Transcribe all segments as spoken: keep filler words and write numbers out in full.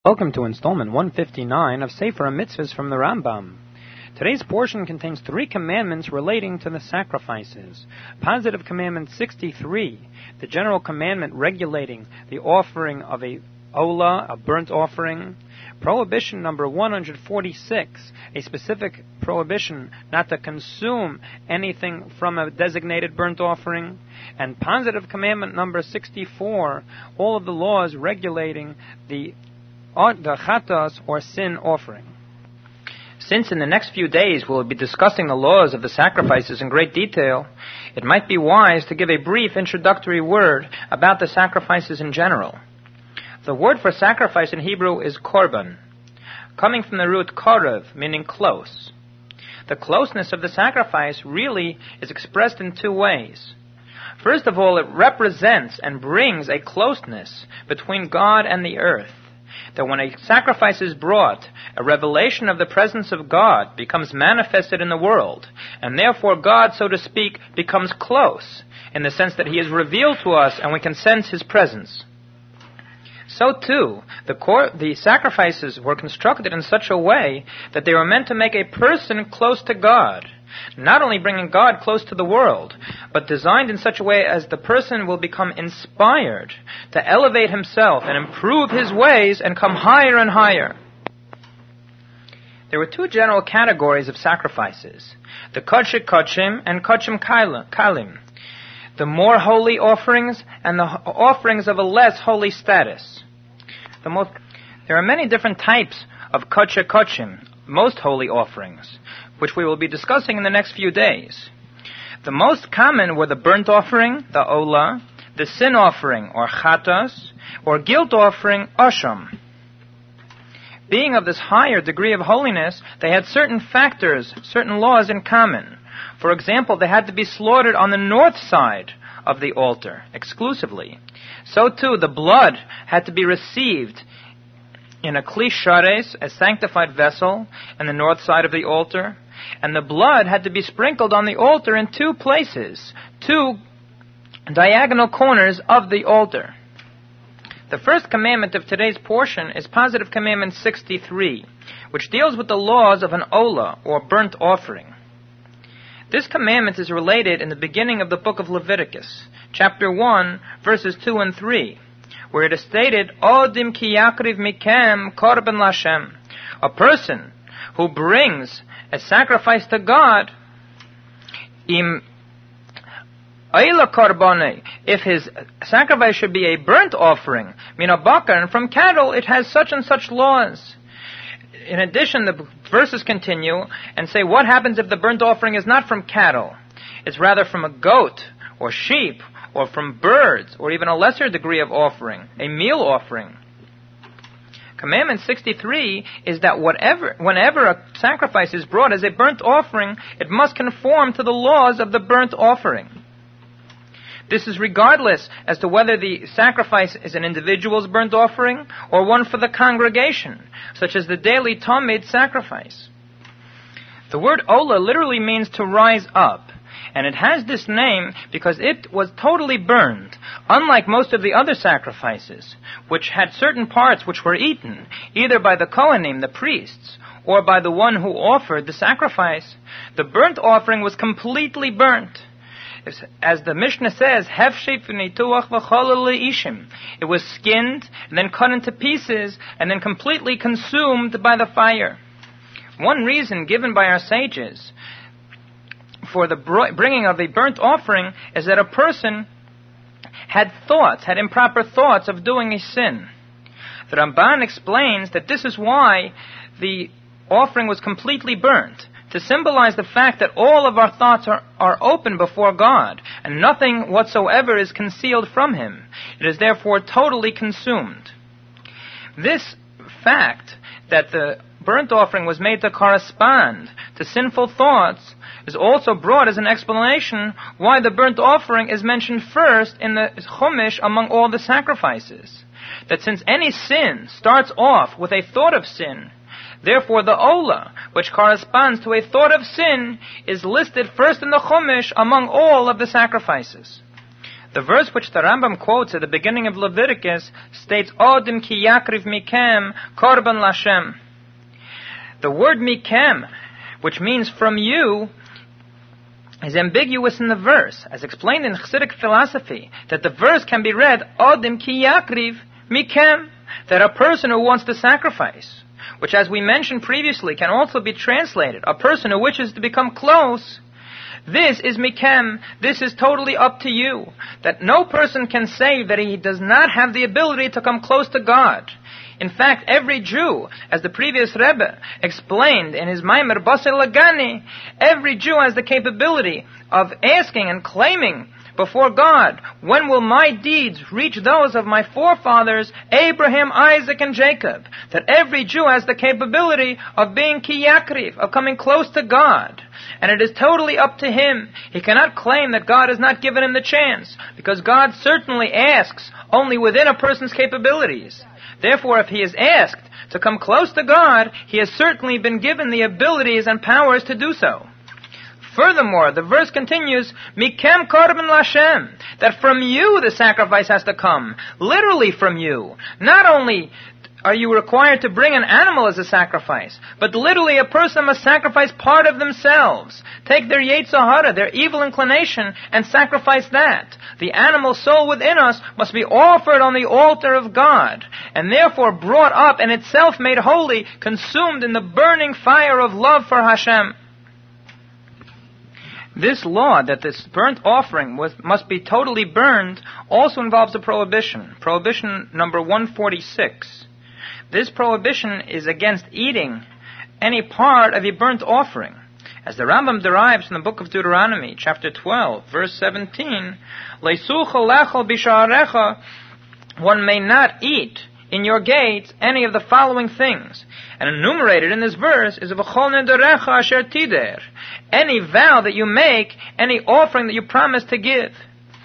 Welcome to installment one fifty-nine of Sefer Mitzvahs from the Rambam. Today's portion contains three commandments relating to the sacrifices. Positive commandment sixty-three, the general commandment regulating the offering of a olah, a burnt offering. Prohibition number one hundred forty-six, a specific prohibition not to consume anything from a designated burnt offering. And positive commandment number sixty-four, all of the laws regulating the the chatas, or sin offering. Since in the next few days we'll be discussing the laws of the sacrifices in great detail, it might be wise to give a brief introductory word about the sacrifices in general. The word for sacrifice in Hebrew is korban, coming from the root korev, meaning close. The closeness of the sacrifice really is expressed in two ways. First of all, it represents and brings a closeness between God and the earth. That when a sacrifice is brought, a revelation of the presence of God becomes manifested in the world, and therefore God, so to speak, becomes close, in the sense that He is revealed to us and we can sense His presence. So too, the, cor- the sacrifices were constructed in such a way that they were meant to make a person close to God, not only bringing God close to the world, but designed in such a way as the person will become inspired to elevate himself and improve his ways and come higher and higher. There were two general categories of sacrifices, the Kodshei Kodshim and Kodshim Kalim, the more holy offerings and the offerings of a less holy status. The most, there are many different types of Kodshei Kodshim, most holy offerings, which we will be discussing in the next few days. The most common were the burnt offering, the olah, the sin offering, or chatas, or guilt offering, asham. Being of this higher degree of holiness, they had certain factors, certain laws in common. For example, they had to be slaughtered on the north side of the altar, exclusively. So too, the blood had to be received in a kli shares, a sanctified vessel, on the north side of the altar, and the blood had to be sprinkled on the altar in two places, two diagonal corners of the altar. The first commandment of today's portion is positive commandment sixty-three, which deals with the laws of an olah, or burnt offering. This commandment is related in the beginning of the book of Leviticus, chapter one, verses two and three, where it is stated, Odim ki yakriv mikem korban lashem. A person who brings a sacrifice to God, im ayla korbane, if his sacrifice should be a burnt offering, mina bakar, and from cattle it has such and such laws. In addition, the verses continue and say, what happens if the burnt offering is not from cattle? It's rather from a goat or sheep, or from birds, or even a lesser degree of offering, a meal offering. Commandment sixty-three is that whatever, whenever a sacrifice is brought as a burnt offering, it must conform to the laws of the burnt offering. This is regardless as to whether the sacrifice is an individual's burnt offering or one for the congregation, such as the daily Tamid sacrifice. The word olah literally means to rise up. And it has this name because it was totally burned, unlike most of the other sacrifices, which had certain parts which were eaten, either by the Kohanim, the priests, or by the one who offered the sacrifice. The burnt offering was completely burnt. As the Mishnah says, it was skinned, and then cut into pieces, and then completely consumed by the fire. One reason given by our sages for the bringing of a burnt offering is that a person had thoughts, had improper thoughts of doing a sin. The Ramban explains that this is why the offering was completely burnt, to symbolize the fact that all of our thoughts are, are open before God, and nothing whatsoever is concealed from Him. It is therefore totally consumed. This fact that the burnt offering was made to correspond to sinful thoughts is also brought as an explanation why the burnt offering is mentioned first in the Chumash among all the sacrifices. That since any sin starts off with a thought of sin, therefore the olah, which corresponds to a thought of sin, is listed first in the Chumash among all of the sacrifices. The verse which the Rambam quotes at the beginning of Leviticus states, Odim ki yakriv mikem korban lashem. The word mikem, which means from you, is ambiguous in the verse, as explained in Chassidic philosophy, that the verse can be read, Odim ki yakriv mikem, that a person who wants to sacrifice, which as we mentioned previously can also be translated, a person who wishes to become close. This is mikem, this is totally up to you, that no person can say that he does not have the ability to come close to God. In fact, every Jew, as the previous Rebbe explained in his Maimer Basel Lagani, every Jew has the capability of asking and claiming before God, when will my deeds reach those of my forefathers, Abraham, Isaac, and Jacob? That every Jew has the capability of being ki yakriv, of coming close to God. And it is totally up to him. He cannot claim that God has not given him the chance, because God certainly asks only within a person's capabilities. Therefore, if he is asked to come close to God, he has certainly been given the abilities and powers to do so. Furthermore, the verse continues, Mikem korban lashem, that from you the sacrifice has to come, literally from you. Not only are you required to bring an animal as a sacrifice, but literally a person must sacrifice part of themselves. Take their Yetzer Hara, their evil inclination, and sacrifice that. The animal soul within us must be offered on the altar of God, and therefore brought up and itself made holy, consumed in the burning fire of love for Hashem. This law that this burnt offering was, must be totally burned also involves a prohibition. Prohibition number one forty-six. This prohibition is against eating any part of a burnt offering. As the Rambam derives from the book of Deuteronomy, chapter twelve, verse seventeen, Leisucha lechel b'sha'arecha, one may not eat in your gates any of the following things. And enumerated in this verse is v'chol nederecha asher tider, any vow that you make, any offering that you promise to give.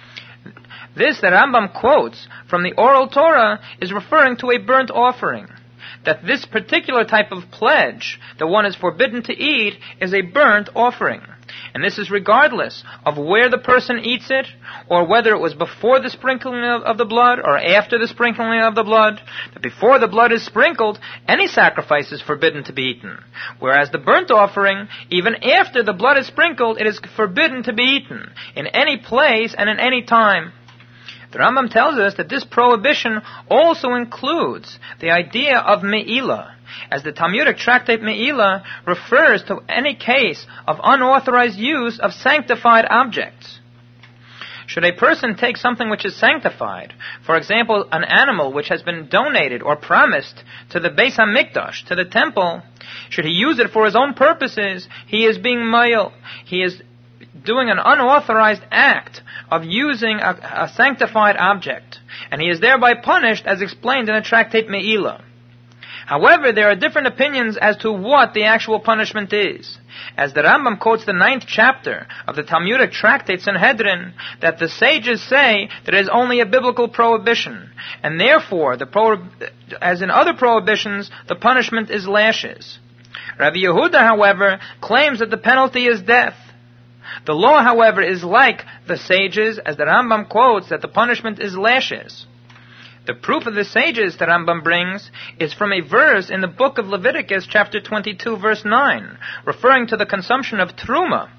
This that Rambam quotes from the Oral Torah is referring to a burnt offering. That this particular type of pledge that one is forbidden to eat is a burnt offering. And this is regardless of where the person eats it, or whether it was before the sprinkling of, of the blood, or after the sprinkling of the blood. That before the blood is sprinkled, any sacrifice is forbidden to be eaten. Whereas the burnt offering, even after the blood is sprinkled, it is forbidden to be eaten, in any place and in any time. The Rambam tells us that this prohibition also includes the idea of me'ilah, as the Talmudic tractate Me'ilah refers to any case of unauthorized use of sanctified objects. Should a person take something which is sanctified, for example, an animal which has been donated or promised to the Beis HaMikdash, to the temple, should he use it for his own purposes, he is being ma'il. He is doing an unauthorized act of using a, a sanctified object, and he is thereby punished as explained in the tractate Me'ilah. However, there are different opinions as to what the actual punishment is. As the Rambam quotes the ninth chapter of the Talmudic tractate Sanhedrin, that the sages say that it is only a biblical prohibition, and therefore, the pro- as in other prohibitions, the punishment is lashes. Rabbi Yehuda, however, claims that the penalty is death. The law, however, is like the sages, as the Rambam quotes that the punishment is lashes. The proof of the sages that Rambam brings is from a verse in the book of Leviticus, chapter twenty-two, verse nine, referring to the consumption of truma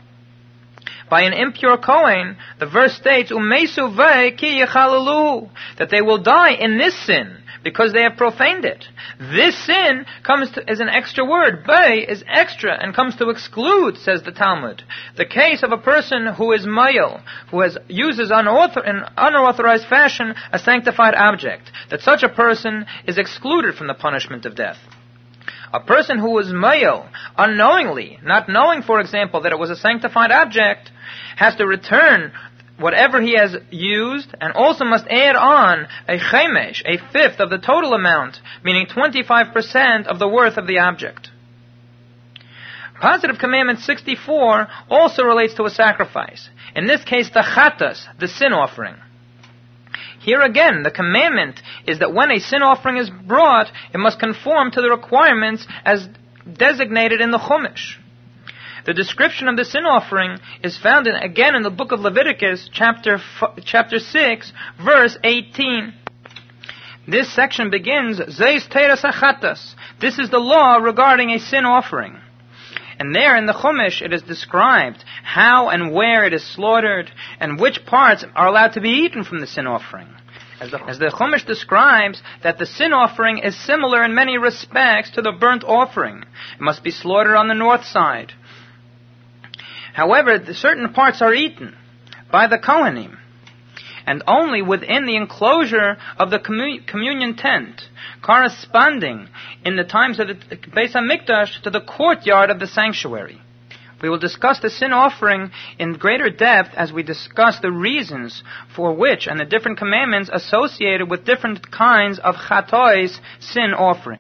by an impure Kohen. The verse states, "Umesu vei ki yechalalu," that they will die in this sin because they have profaned it. This sin comes to, as an extra word. Bei is extra and comes to exclude, says the Talmud, the case of a person who is mayil, who has uses unauthor, in unauthorized fashion a sanctified object. That such a person is excluded from the punishment of death. A person who was mayil, unknowingly, not knowing, for example, that it was a sanctified object, has to return whatever he has used, and also must add on a chemesh, a fifth of the total amount, meaning twenty-five percent of the worth of the object. Positive Commandment sixty-four also relates to a sacrifice. In this case, the chatas, the sin offering. Here again, the commandment is that when a sin offering is brought, it must conform to the requirements as designated in the Chumash. The description of the sin offering is found in, again in the book of Leviticus, chapter f- chapter six, verse eighteen. This section begins, Zeis Teras Achatas. This is the law regarding a sin offering. And there in the Chumash it is described how and where it is slaughtered and which parts are allowed to be eaten from the sin offering. As the, as the Chumash describes that the sin offering is similar in many respects to the burnt offering. It must be slaughtered on the north side. However, certain parts are eaten by the Kohanim, and only within the enclosure of the commun- communion tent, corresponding in the times of the Beis HaMikdash to the courtyard of the sanctuary. We will discuss the sin offering in greater depth as we discuss the reasons for which and the different commandments associated with different kinds of chatois sin offering.